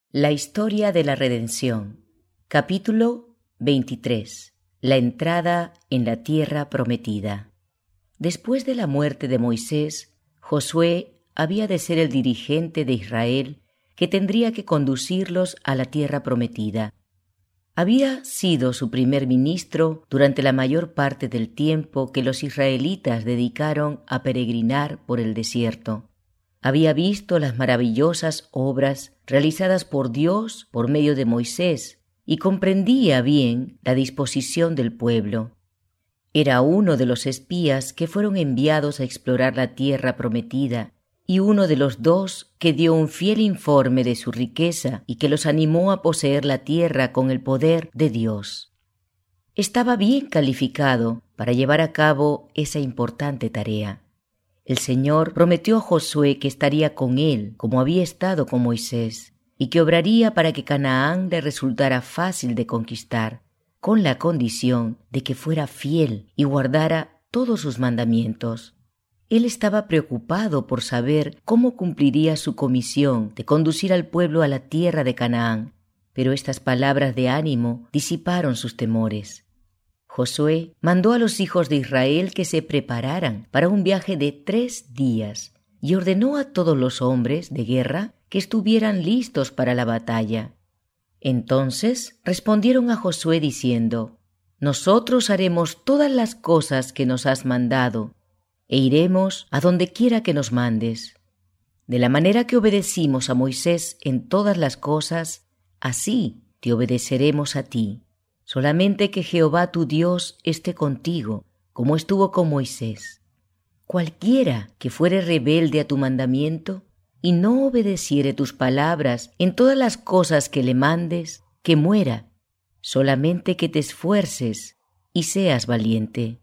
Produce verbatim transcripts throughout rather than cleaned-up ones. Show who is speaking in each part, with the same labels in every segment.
Speaker 1: La historia de la redención. Capítulo veintitrés. La entrada en la tierra prometida. Después de la muerte de Moisés, Josué había de ser el dirigente de Israel que tendría que conducirlos a la tierra prometida. Había sido su primer ministro durante la mayor parte del tiempo que los israelitas dedicaron a peregrinar por el desierto. Había visto las maravillosas obras realizadas por Dios por medio de Moisés y comprendía bien la disposición del pueblo. Era uno de los espías que fueron enviados a explorar la tierra prometida y uno de los dos que dio un fiel informe de su riqueza y que los animó a poseer la tierra con el poder de Dios. Estaba bien calificado para llevar a cabo esa importante tarea. El Señor prometió a Josué que estaría con él, como había estado con Moisés, y que obraría para que Canaán le resultara fácil de conquistar, con la condición de que fuera fiel y guardara todos sus mandamientos. Él estaba preocupado por saber cómo cumpliría su comisión de conducir al pueblo a la tierra de Canaán, pero estas palabras de ánimo disiparon sus temores. Josué mandó a los hijos de Israel que se prepararan para un viaje de tres días y ordenó a todos los hombres de guerra que estuvieran listos para la batalla. Entonces respondieron a Josué diciendo: «Nosotros haremos todas las cosas que nos has mandado e iremos a donde quiera que nos mandes. De la manera que obedecimos a Moisés en todas las cosas, así te obedeceremos a ti. Solamente que Jehová tu Dios esté contigo, como estuvo con Moisés. Cualquiera que fuere rebelde a tu mandamiento y no obedeciere tus palabras en todas las cosas que le mandes, que muera. Solamente que te esfuerces y seas valiente».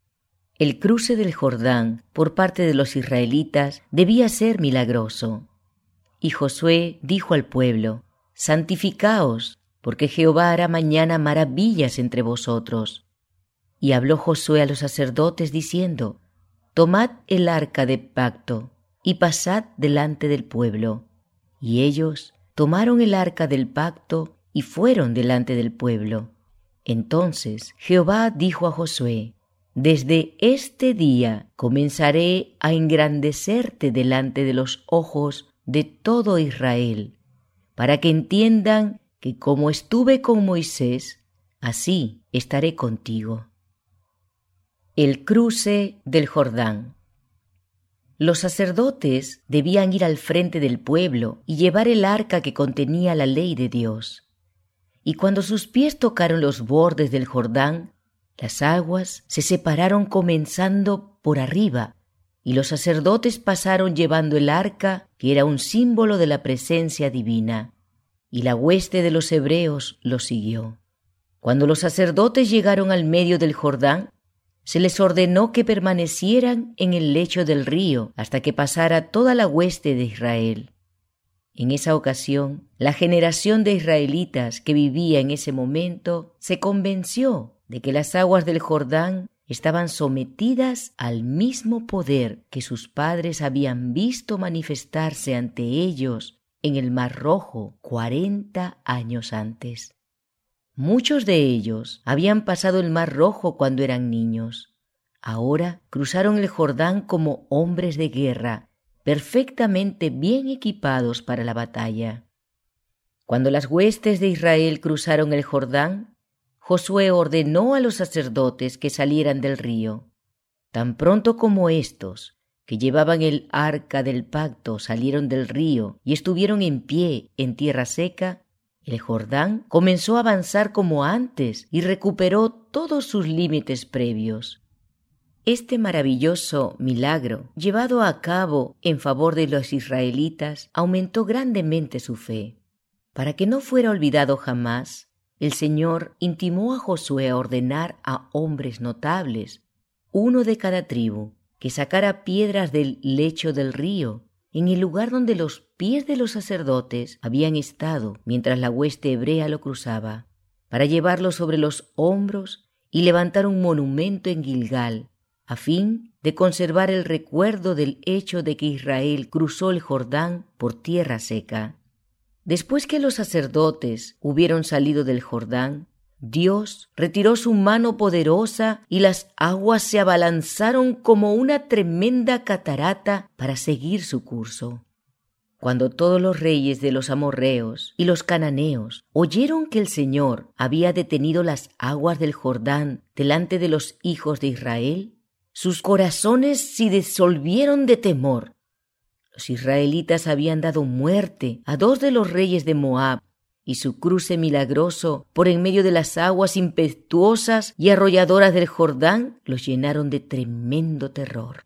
Speaker 1: El cruce del Jordán por parte de los israelitas debía ser milagroso. Y Josué dijo al pueblo: «Santificaos, porque Jehová hará mañana maravillas entre vosotros». Y habló Josué a los sacerdotes diciendo: «Tomad el arca de pacto y pasad delante del pueblo». Y ellos tomaron el arca del pacto y fueron delante del pueblo. Entonces Jehová dijo a Josué: «Desde este día comenzaré a engrandecerte delante de los ojos de todo Israel, para que entiendan que como estuve con Moisés, así estaré contigo». El cruce del Jordán. Los sacerdotes debían ir al frente del pueblo y llevar el arca que contenía la ley de Dios. Y cuando sus pies tocaron los bordes del Jordán, las aguas se separaron comenzando por arriba, y los sacerdotes pasaron llevando el arca, que era un símbolo de la presencia divina. Y la hueste de los hebreos los siguió. Cuando los sacerdotes llegaron al medio del Jordán, se les ordenó que permanecieran en el lecho del río hasta que pasara toda la hueste de Israel. En esa ocasión, la generación de israelitas que vivía en ese momento se convenció de que las aguas del Jordán estaban sometidas al mismo poder que sus padres habían visto manifestarse ante ellos en el Mar Rojo cuarenta años antes. Muchos de ellos habían pasado el Mar Rojo cuando eran niños. Ahora cruzaron el Jordán como hombres de guerra, perfectamente bien equipados para la batalla. Cuando las huestes de Israel cruzaron el Jordán, Josué ordenó a los sacerdotes que salieran del río. Tan pronto como éstos, que llevaban el arca del pacto, salieron del río y estuvieron en pie en tierra seca, el Jordán comenzó a avanzar como antes y recuperó todos sus límites previos. Este maravilloso milagro, llevado a cabo en favor de los israelitas, aumentó grandemente su fe. Para que no fuera olvidado jamás, el Señor intimó a Josué a ordenar a hombres notables, uno de cada tribu, que sacara piedras del lecho del río, en el lugar donde los pies de los sacerdotes habían estado mientras la hueste hebrea lo cruzaba, para llevarlo sobre los hombros y levantar un monumento en Gilgal, a fin de conservar el recuerdo del hecho de que Israel cruzó el Jordán por tierra seca. Después que los sacerdotes hubieron salido del Jordán, Dios retiró su mano poderosa y las aguas se abalanzaron como una tremenda catarata para seguir su curso. Cuando todos los reyes de los amorreos y los cananeos oyeron que el Señor había detenido las aguas del Jordán delante de los hijos de Israel, sus corazones se disolvieron de temor. Los israelitas habían dado muerte a dos de los reyes de Moab, y su cruce milagroso por en medio de las aguas impetuosas y arrolladoras del Jordán los llenaron de tremendo terror.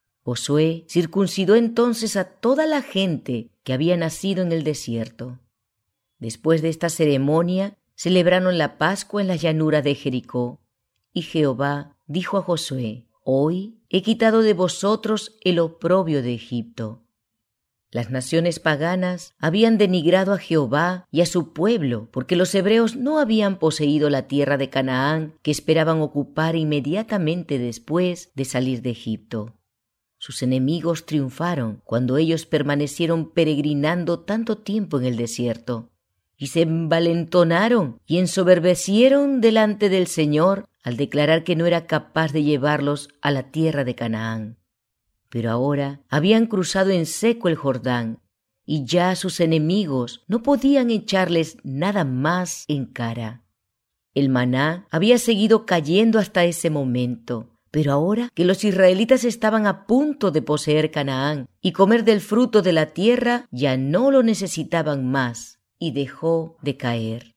Speaker 1: Josué circuncidó entonces a toda la gente que había nacido en el desierto. Después de esta ceremonia, celebraron la Pascua en la llanura de Jericó. Y Jehová dijo a Josué: Hoy he quitado de vosotros el oprobio de Egipto. Las naciones paganas habían denigrado a Jehová y a su pueblo, porque los hebreos no habían poseído la tierra de Canaán que esperaban ocupar inmediatamente después de salir de Egipto. Sus enemigos triunfaron cuando ellos permanecieron peregrinando tanto tiempo en el desierto, y se envalentonaron y ensoberbecieron delante del Señor al declarar que no era capaz de llevarlos a la tierra de Canaán. Pero ahora habían cruzado en seco el Jordán, y ya sus enemigos no podían echarles nada más en cara. El maná había seguido cayendo hasta ese momento, pero ahora que los israelitas estaban a punto de poseer Canaán y comer del fruto de la tierra, ya no lo necesitaban más, y dejó de caer.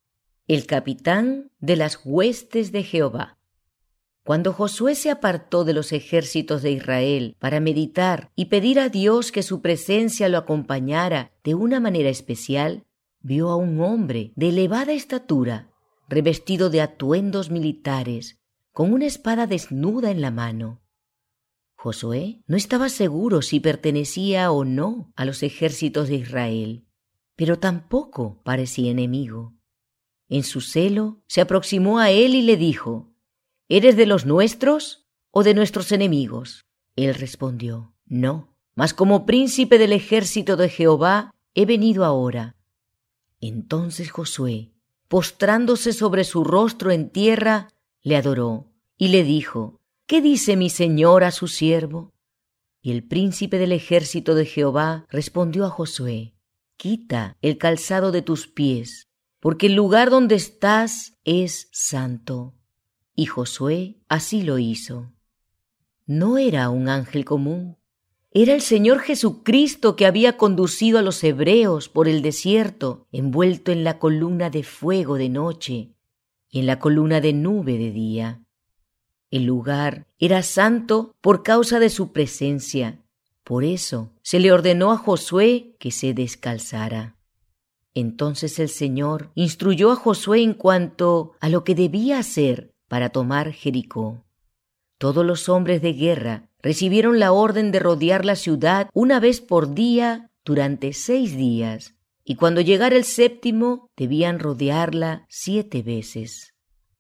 Speaker 1: El capitán de las huestes de Jehová. Cuando Josué se apartó de los ejércitos de Israel para meditar y pedir a Dios que su presencia lo acompañara de una manera especial, vio a un hombre de elevada estatura, revestido de atuendos militares, con una espada desnuda en la mano. Josué no estaba seguro si pertenecía o no a los ejércitos de Israel, pero tampoco parecía enemigo. En su celo se aproximó a él y le dijo: ¿Eres de los nuestros o de nuestros enemigos? Él respondió: No, mas como príncipe del ejército de Jehová he venido ahora. Entonces Josué, postrándose sobre su rostro en tierra, le adoró y le dijo: ¿Qué dice mi señor a su siervo? Y el príncipe del ejército de Jehová respondió a Josué: Quita el calzado de tus pies, porque el lugar donde estás es santo. Y Josué así lo hizo. No era un ángel común, era el Señor Jesucristo que había conducido a los hebreos por el desierto, envuelto en la columna de fuego de noche y en la columna de nube de día. El lugar era santo por causa de su presencia. Por eso se le ordenó a Josué que se descalzara. Entonces el Señor instruyó a Josué en cuanto a lo que debía hacer para tomar Jericó. Todos los hombres de guerra recibieron la orden de rodear la ciudad una vez por día durante seis días, y cuando llegara el séptimo debían rodearla siete veces.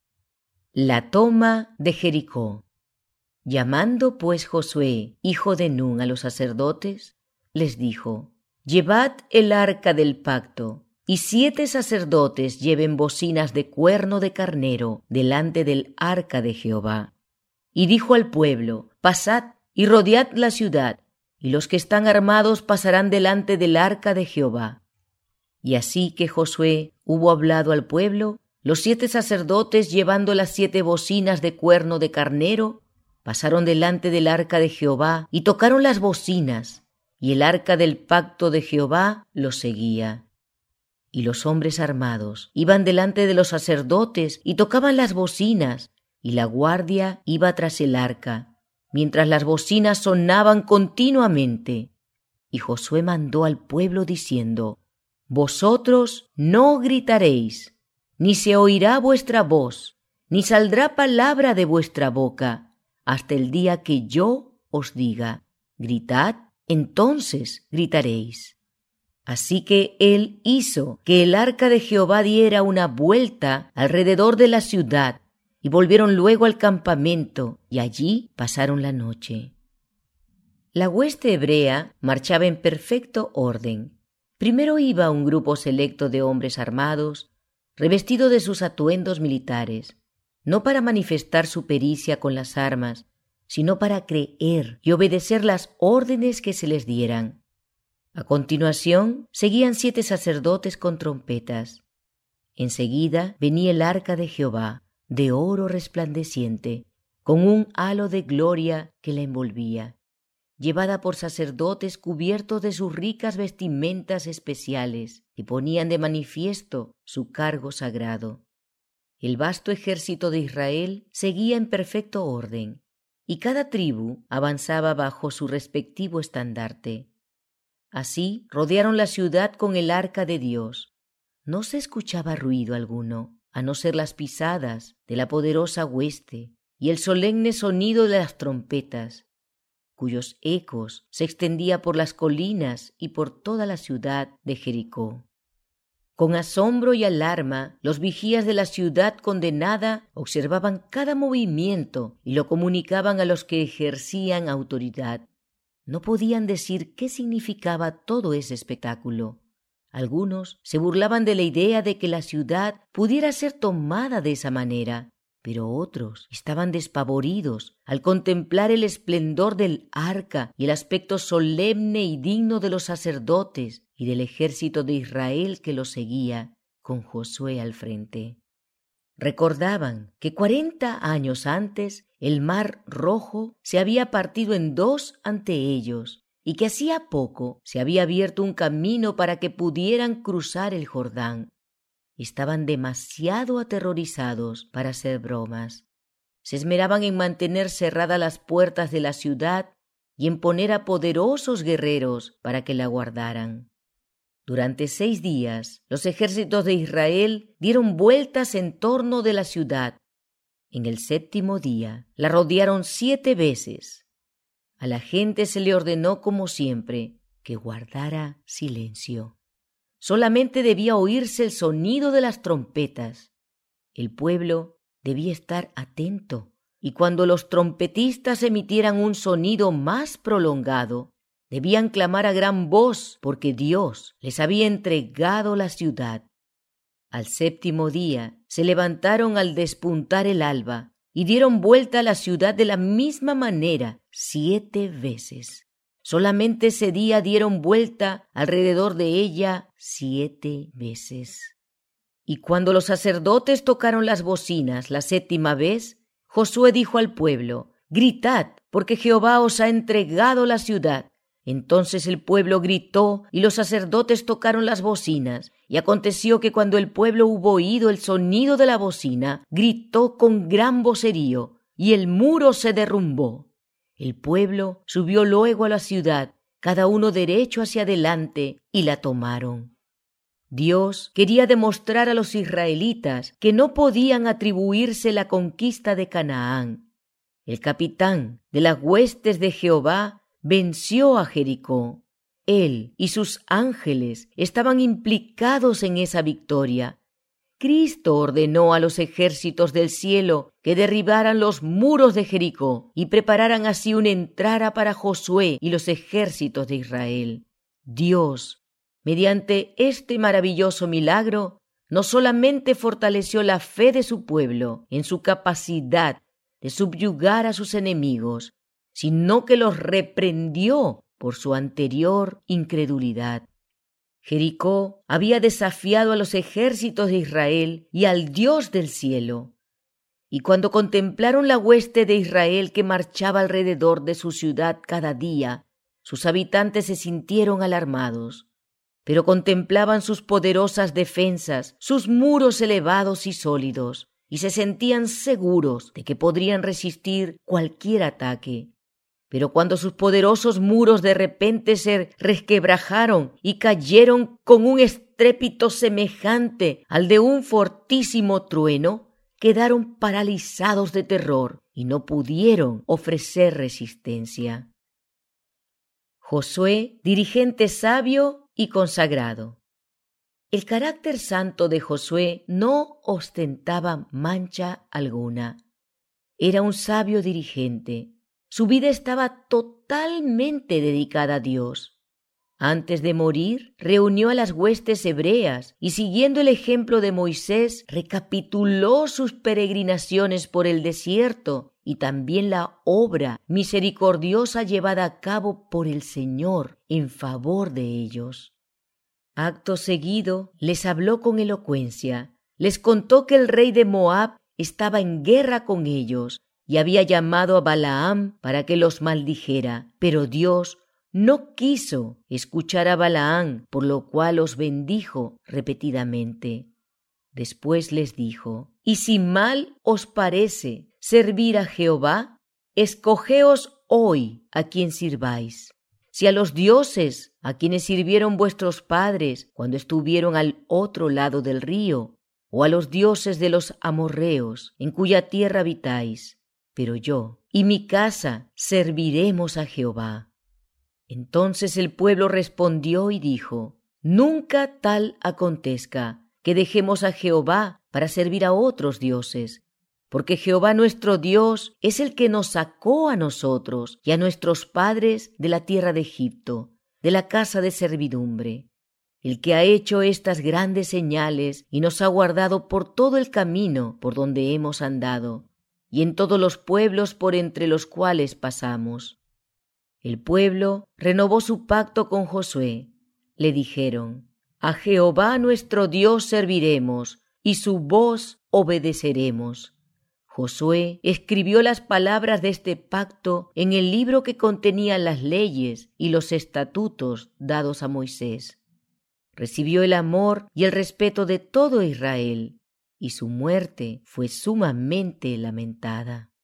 Speaker 1: La toma de Jericó. Llamando pues Josué, hijo de Nun, a los sacerdotes, les dijo: Llevad el arca del pacto, y siete sacerdotes lleven bocinas de cuerno de carnero delante del arca de Jehová. Y dijo al pueblo: Pasad y rodead la ciudad, y los que están armados pasarán delante del arca de Jehová. Y así que Josué hubo hablado al pueblo, los siete sacerdotes, llevando las siete bocinas de cuerno de carnero, pasaron delante del arca de Jehová y tocaron las bocinas, y el arca del pacto de Jehová los seguía. Y los hombres armados iban delante de los sacerdotes y tocaban las bocinas, y la guardia iba tras el arca, mientras las bocinas sonaban continuamente. Y Josué mandó al pueblo diciendo: Vosotros no gritaréis, ni se oirá vuestra voz, ni saldrá palabra de vuestra boca, hasta el día que yo os diga: gritad, entonces gritaréis. Así que él hizo que el arca de Jehová diera una vuelta alrededor de la ciudad, y volvieron luego al campamento, y allí pasaron la noche. La hueste hebrea marchaba en perfecto orden. Primero iba un grupo selecto de hombres armados, revestido de sus atuendos militares, no para manifestar su pericia con las armas, sino para creer y obedecer las órdenes que se les dieran. A continuación seguían siete sacerdotes con trompetas. Enseguida venía el arca de Jehová, de oro resplandeciente, con un halo de gloria que la envolvía, llevada por sacerdotes cubiertos de sus ricas vestimentas especiales, que ponían de manifiesto su cargo sagrado. El vasto ejército de Israel seguía en perfecto orden, y cada tribu avanzaba bajo su respectivo estandarte. Así rodearon la ciudad con el arca de Dios. No se escuchaba ruido alguno, a no ser las pisadas de la poderosa hueste y el solemne sonido de las trompetas, cuyos ecos se extendía por las colinas y por toda la ciudad de Jericó. Con asombro y alarma, los vigías de la ciudad condenada observaban cada movimiento y lo comunicaban a los que ejercían autoridad. No podían decir qué significaba todo ese espectáculo. Algunos se burlaban de la idea de que la ciudad pudiera ser tomada de esa manera, pero otros estaban despavoridos al contemplar el esplendor del arca y el aspecto solemne y digno de los sacerdotes y del ejército de Israel que lo seguía, con Josué al frente. Recordaban que cuarenta años antes el mar Rojo se había partido en dos ante ellos y que hacía poco se había abierto un camino para que pudieran cruzar el Jordán. Estaban demasiado aterrorizados para hacer bromas. Se esmeraban en mantener cerradas las puertas de la ciudad y en poner a poderosos guerreros para que la guardaran. Durante seis días, los ejércitos de Israel dieron vueltas en torno de la ciudad. En el séptimo día, la rodearon siete veces. A la gente se le ordenó, como siempre, que guardara silencio. Solamente debía oírse el sonido de las trompetas. El pueblo debía estar atento, y cuando los trompetistas emitieran un sonido más prolongado, debían clamar a gran voz, porque Dios les había entregado la ciudad. Al séptimo día se levantaron al despuntar el alba y dieron vuelta a la ciudad de la misma manera siete veces. Solamente ese día dieron vuelta alrededor de ella siete veces. Y cuando los sacerdotes tocaron las bocinas la séptima vez, Josué dijo al pueblo: «Gritad, porque Jehová os ha entregado la ciudad». Entonces el pueblo gritó y los sacerdotes tocaron las bocinas. Y aconteció que cuando el pueblo hubo oído el sonido de la bocina, gritó con gran vocerío, y el muro se derrumbó. El pueblo subió luego a la ciudad, cada uno derecho hacia adelante, y la tomaron. Dios quería demostrar a los israelitas que no podían atribuirse la conquista de Canaán. El capitán de las huestes de Jehová venció a Jericó. Él y sus ángeles estaban implicados en esa victoria. Cristo ordenó a los ejércitos del cielo que derribaran los muros de Jericó y prepararan así una entrada para Josué y los ejércitos de Israel. Dios, mediante este maravilloso milagro, no solamente fortaleció la fe de su pueblo en su capacidad de subyugar a sus enemigos, sino que los reprendió por su anterior incredulidad. Jericó había desafiado a los ejércitos de Israel y al Dios del cielo. Y cuando contemplaron la hueste de Israel que marchaba alrededor de su ciudad cada día, sus habitantes se sintieron alarmados, pero contemplaban sus poderosas defensas, sus muros elevados y sólidos, y se sentían seguros de que podrían resistir cualquier ataque. Pero cuando sus poderosos muros de repente se resquebrajaron y cayeron con un estrépito semejante al de un fortísimo trueno, quedaron paralizados de terror y no pudieron ofrecer resistencia. Josué, dirigente sabio y consagrado. El carácter santo de Josué no ostentaba mancha alguna. Era un sabio dirigente. Su vida estaba totalmente dedicada a Dios. Antes de morir, reunió a las huestes hebreas y, siguiendo el ejemplo de Moisés, recapituló sus peregrinaciones por el desierto y también la obra misericordiosa llevada a cabo por el Señor en favor de ellos. Acto seguido, les habló con elocuencia, les contó que el rey de Moab estaba en guerra con ellos y había llamado a Balaam para que los maldijera, pero Dios no quiso escuchar a Balaam, por lo cual los bendijo repetidamente. Después les dijo: «Y si mal os parece servir a Jehová, escogeos hoy a quien sirváis. Si a los dioses a quienes sirvieron vuestros padres cuando estuvieron al otro lado del río, o a los dioses de los amorreos en cuya tierra habitáis, pero yo y mi casa serviremos a Jehová». Entonces el pueblo respondió y dijo: «Nunca tal acontezca, que dejemos a Jehová para servir a otros dioses, porque Jehová nuestro Dios es el que nos sacó a nosotros y a nuestros padres de la tierra de Egipto, de la casa de servidumbre, el que ha hecho estas grandes señales y nos ha guardado por todo el camino por donde hemos andado, y en todos los pueblos por entre los cuales pasamos». El pueblo renovó su pacto con Josué. Le dijeron: «A Jehová nuestro Dios serviremos, y su voz obedeceremos». Josué escribió las palabras de este pacto en el libro que contenía las leyes y los estatutos dados a Moisés. Recibió el amor y el respeto de todo Israel, y su muerte fue sumamente lamentada.